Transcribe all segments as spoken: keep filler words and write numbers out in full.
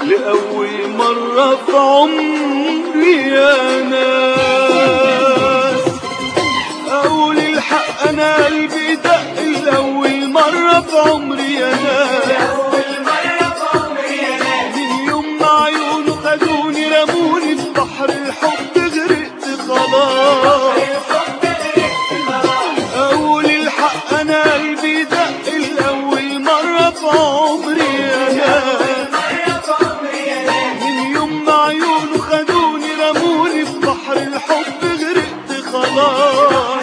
لأول مرة في عمري يا ناس. أقول الحق أنا قلبي دق لأول مرة في عمري يا ناس. من يوم ما عيونه خدوني رموني في بحر الحب غرقت خلاص. أقول الحق أنا قلبي دق لأول مرة في عمري يا ناس. من يوم ما عيونه خدوني رموني في بحر الحب غرقت خلاص.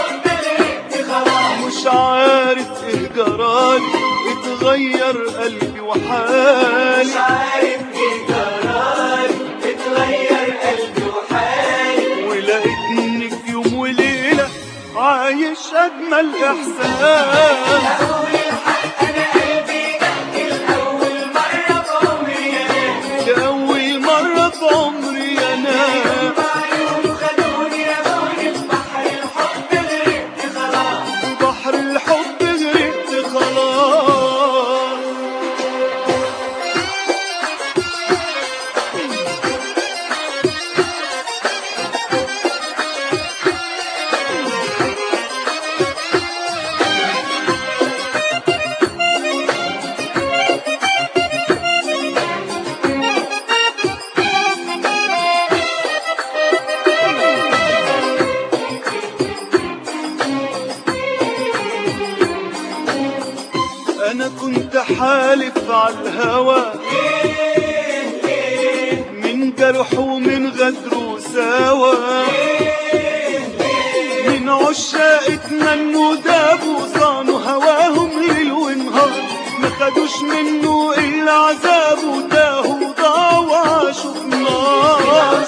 مش عارف ايه جرالي اتغير قلبي وحالي. مش عارف ايه جرالي اتغير قلبي وحالي. ولقيتني في يوم وليلة عايش أجمل إحساس. أقول الحق أنا قلبي دق لأول مرة في عمري يا ناس. لأول مرة في عمري يا ناس. عيونه خدوني رموني في بحر الحب غرقت خلاص. في بحر الحب غرقت خلاص. أنا كنت حالف على الهوى من جرح ومن غدر وساوى. من عشاق اتمنوا دابوا صانوا هواهم ليل ونهار. ما خدوش منه إلا عذاب وتاهوا وضاعوا وعاشوا في نار.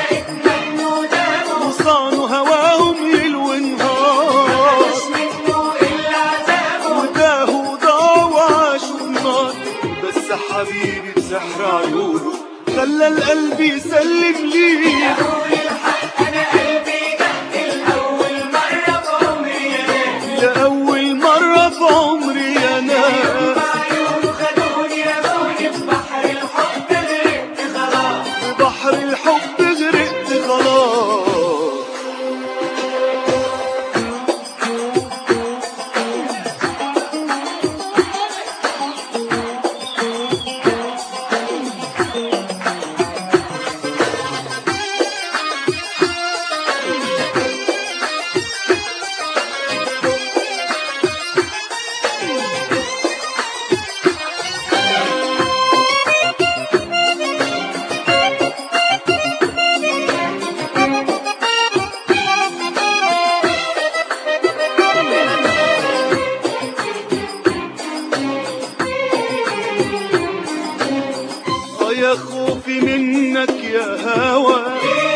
وصانوا هواهم ليل ونهار. بس حبيبي بسحر عيونه خلى القلب يسلم ليه. أقول الحق أنا قلبي دق لأول مرة في عمري يا ناس. لأول مرة في عمري يا ناس. عيونه خدوني رموني في بحر الحب غرقت خلاص. في بحر الحب غرقت خلاص. يا خوفي منك يا هوى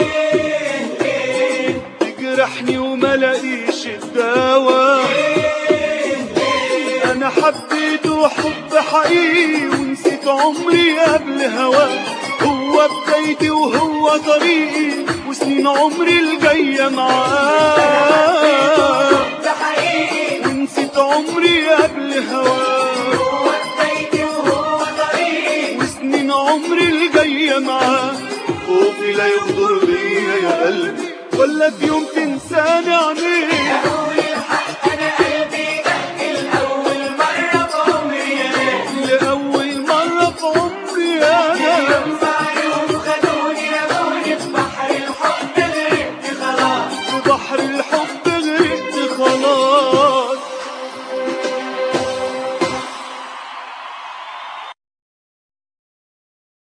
تجرحني وملاقيش الدوا. انا حبيته حب حقيقي ونسيت عمري قبل هواه. هو بدايتي وهو طريقي وسنين عمري الجاية معاه. ونسيت عمري قبل هواه. عمري الجاية معاه. خوفي لا يغدر بيا يا قلبي ولا في يوم تنساني عينيك.